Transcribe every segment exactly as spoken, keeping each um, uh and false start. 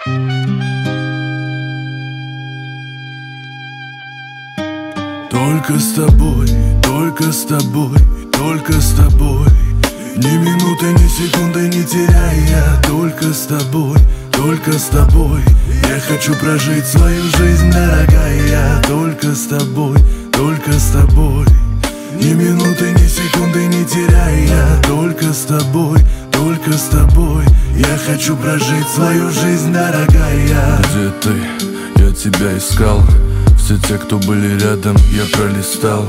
Только с тобой, только с тобой, только с тобой. Ни минуты, ни секунды не теряя. Только с тобой, только с тобой. Я хочу прожить свою жизнь, дорогая. Только с тобой, только с тобой. Ни минуты, ни секунды не теряя. Только с тобой, только с тобой. Я хочу прожить свою жизнь, дорогая. Где ты? Я тебя искал. Все те, кто были рядом, я пролистал.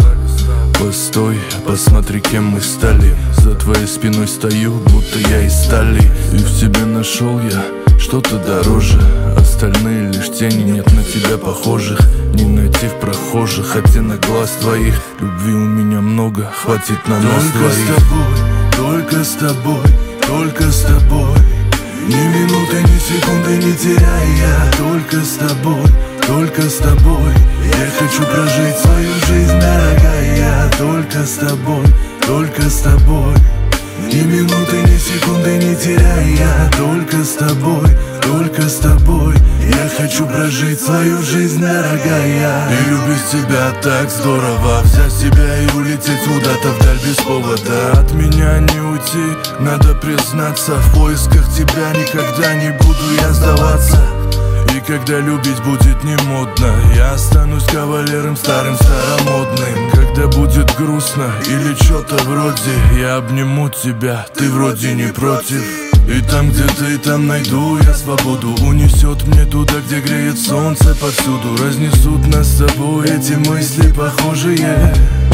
Постой, посмотри, кем мы стали. За твоей спиной стою, будто я из стали. И в тебе нашел я что-то дороже. Остальные лишь тени, нет на тебя похожих. Не найти в прохожих оттенок глаз твоих. Любви у меня много, хватит на нас двоих. Только с тобой, только с тобой. Ни минуты, ни секунды не теряя. Только с тобой, только с тобой. Я хочу прожить свою жизнь, дорогая. Только с тобой, только с тобой. Ни минуты, ни секунды не теряя. Только с тобой, только с тобой. Я хочу прожить свою жизнь, дорогая. И любить тебя так здорово. Взять себя и улететь куда-то вдаль без повода. От меня не уйти, надо признаться. В поисках тебя никогда не буду я сдаваться. И когда любить будет не модно, я останусь кавалером старым, старомодным. Когда будет грустно или что-то вроде, я обниму тебя, ты вроде не против. И там, где ты, там найду я свободу. Унесет мне туда, где греет солнце повсюду. Разнесут нас с тобой эти мысли похожие,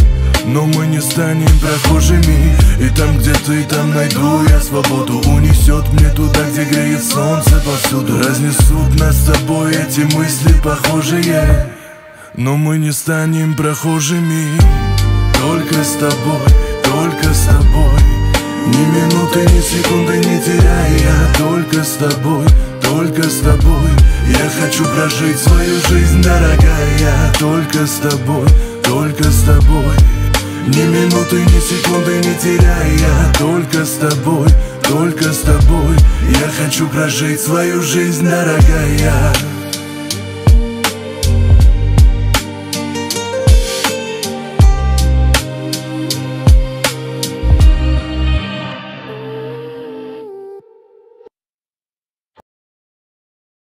но мы не станем прохожими. И там, где ты, там найду я свободу. Унесет мне туда, где греет солнце повсюду. Разнесут нас с тобой эти мысли похожие, но мы не станем прохожими. Только с тобой, только с тобой. Ни минуты, ни секунды не теряя. Только с тобой, только с тобой. Я хочу прожить свою жизнь, дорогая. Только с тобой, только с тобой. Ни минуты, ни секунды не теряя. Только с тобой, только с тобой. Я хочу прожить свою жизнь, дорогая.